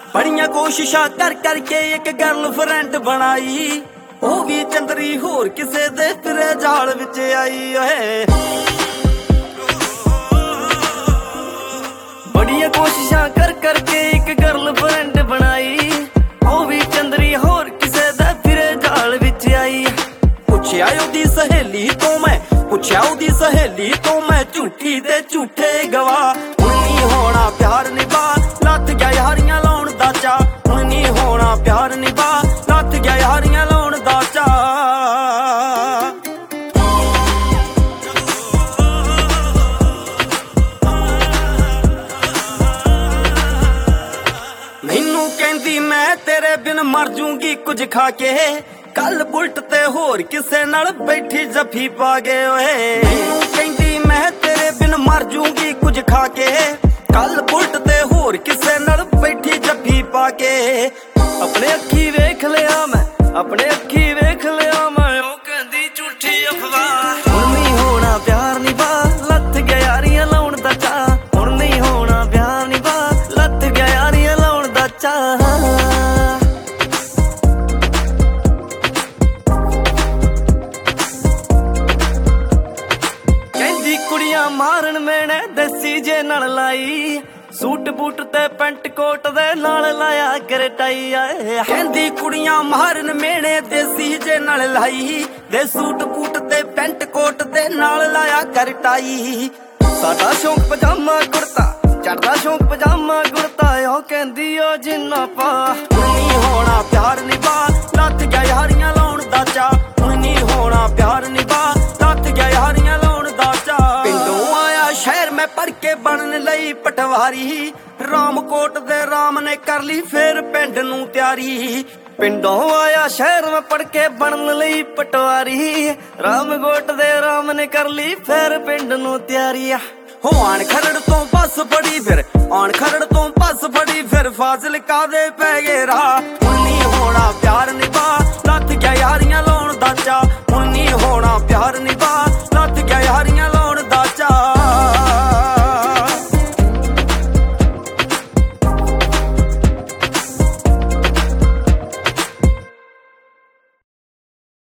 बड़ियां कोशिशां कर करके एक गर्लफ्रेंड बनाई, ओ भी चंदरी होर किसे दे फिरे जाल विच आई। बड़ियां कोशिशां कर करके एक गर्लफ्रेंड बनाई, ओ भी चंदरी होर किसे दे फिरे जाल विच आई। पुछया ओदी सहेली तो मैं, पुछया ओदी सहेली तो मैं, झूठी दे झूठे गवाह। हुण नहीं होना प्यार निभा, लथ गया यारियां लाउण दा चा। हुण नहीं होना प्यार निभा, लथ गया यारियां लाउण दा चा। मैनू कहंदी मैं तेरे बिन मर जूंगी कुछ खा के, कल बुलट ते होर किसे नाल बैठी जफी पा गए। मैनू कहंदी मैं तेरे बिन मर जूंगी कुछ खा के, कल बुलट ते होर किसे नाल बैठी जफी पा के। अपने अखी वेख लिया मैं, अपने अखी वेख लिया मैं, ओ कहंदी झूठी अफवाह। हुण नहीं होना प्यार निभा, लथ गया यारियां लाउण दा चा। हुण नहीं होना प्यार निभा, लथ गया यारियां लाउण दा चा। कुड़ियां मारन मैंने देसी जे नाल लाई, सूट बूट ते पेंट कोट दे नाल लाया कर टाई। कहंदी कुड़ियां मारन मैंने देसी जे नाल लाई, दे सूट बूट ते पेंट कोट दे नाल लाया कर टाई। साडा शौक पजामा कुर्ता, चढ़दा शौक पजामा कुर्ता, ओ कहंदी ओ जिन्ना पा। हुण नहीं होना प्यार निभा, लथ गया यारियां लाउण दा चा। हुण नहीं होना प्यार निभा, लथ गया यारियां लाउण दा चा। पिंडों आया शहर में पढ़ के बनन लई पटवारी, रामकोट दे राम ने कर ली फिर पिंड नूं त्यारी। पिंडों आया शहर में पढ़ के बनन लई पटवारी, रामकोट दे राम ने कर ली फिर पिंड नूं त्यारी। हो आण खरड़ तो बस फड़ी फिर, आण खरड़ तो बस फड़ी फिर, फाजिलका दे पै गए राह। हुण नहीं होना प्यार निभा, लथ गया यारियां लाउण दा चा। हुण नहीं होना प्यार निभा।